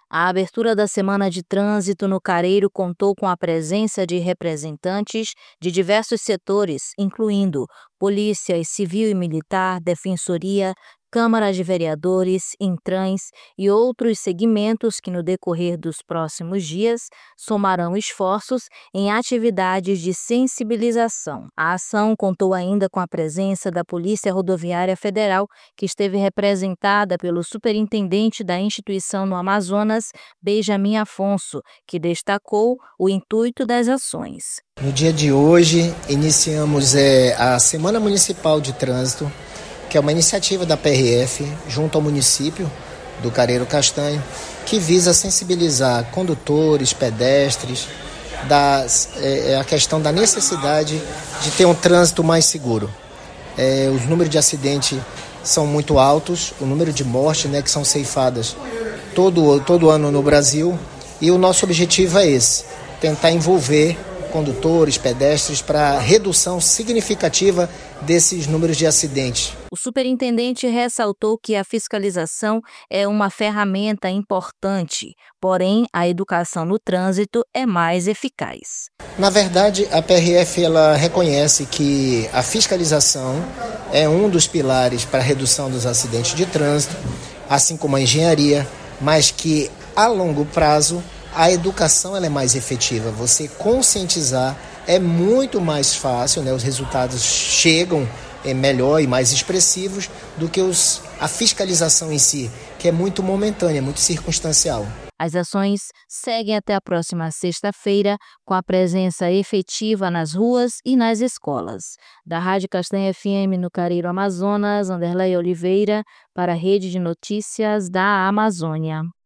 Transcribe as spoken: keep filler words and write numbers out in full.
A abertura da Semana de Trânsito no Careiro contou com a presença de representantes de diversos setores, incluindo Polícia Civil e Militar, Defensoria, Câmara de Vereadores, Intrans e outros segmentos que, no decorrer dos próximos dias, somarão esforços em atividades de sensibilização. A ação contou ainda com a presença da Polícia Rodoviária Federal, que esteve representada pelo superintendente da instituição no Amazonas, Benjamin Afonso, que destacou o intuito das ações. No dia de hoje, iniciamos é, a Semana Municipal de Trânsito, que é uma iniciativa da P R F, junto ao município do Careiro Castanho, que visa sensibilizar condutores, pedestres, das, é, a questão da necessidade de ter um trânsito mais seguro. É, os números de acidente são muito altos, o número de mortes, né, que são ceifadas todo, todo ano no Brasil, e o nosso objetivo é esse, tentar envolver condutores, pedestres, para redução significativa desses números de acidentes. O superintendente ressaltou que a fiscalização é uma ferramenta importante, porém a educação no trânsito é mais eficaz. Na verdade, a P R F ela reconhece que a fiscalização é um dos pilares para a redução dos acidentes de trânsito, assim como a engenharia, mas que a longo prazo a educação ela é mais efetiva. Você conscientizar é muito mais fácil, né? Os resultados chegam é, melhor e mais expressivos do que os, a fiscalização em si, que é muito momentânea, muito circunstancial. As ações seguem até a próxima sexta-feira, com a presença efetiva nas ruas e nas escolas. Da Rádio Castanha F M no Careiro Amazonas, Anderlei Oliveira, para a Rede de Notícias da Amazônia.